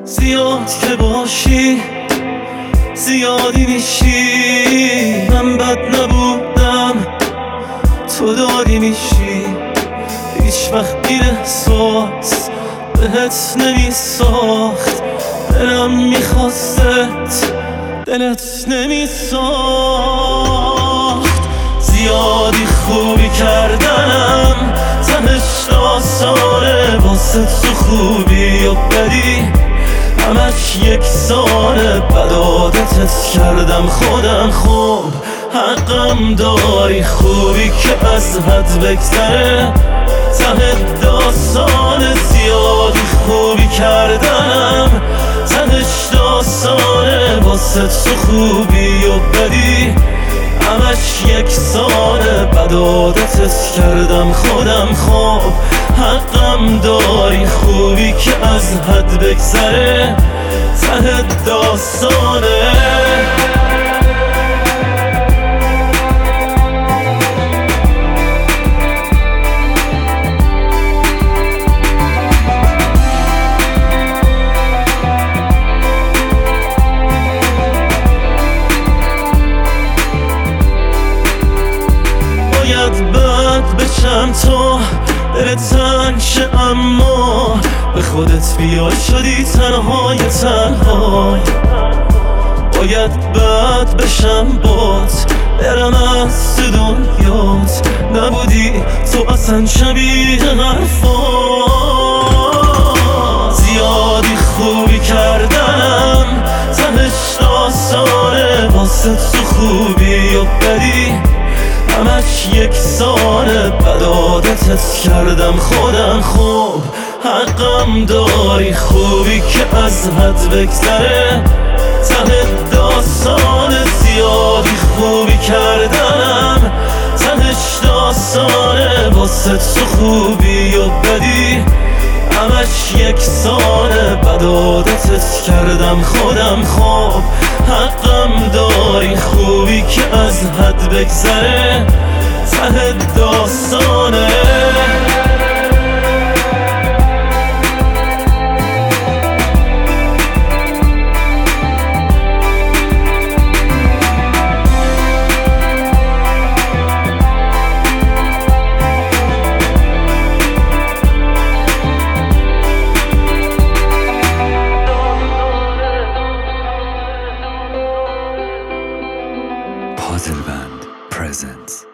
زیاد که باشی زیادی میشی. من بد نبودم تو داری میشی. هیچ وقت این احساس بهت نمیساخت. دلم میخواست دلت نمیساخت. زیادی خوبی کردنم تهش آسانه. واسه تو خوبی و بدی همش یکسانه. بد عادتت کردم خودم خوب حقم داری. خوبی که از حد بگذره ته داستانه. زیادی خوبی کردنم تهش داستانه. واسه تو خوبی و بدی همش یکسانه. بد عادتت کردم خودم خوب حقم داری. خوبی که از حد بگذره ته داستانه. باید بد بشم تو دلت تنگ شه، اما به خودت بیای شدی تنهای تنهای. باید بد بشم بات برم از تو دنیات. نبودی تو اصلا شبیه حرفات. زیادی خوبی کردنم تهش داستانه. واسه تو خوبی و بدی همش یکسانه. بد عادتت کردم خودم خوب حقم داری. خوبی که از حد بگذره ته داستانه. زیادی خوبی کردنم تهش داستانه. واسه تو خوبی و بدی همش یکسانه. بد عادتت کردم خودم خوب حقم داری. خوبی که از حد بگذره ته داستانه. Puzzle Band presents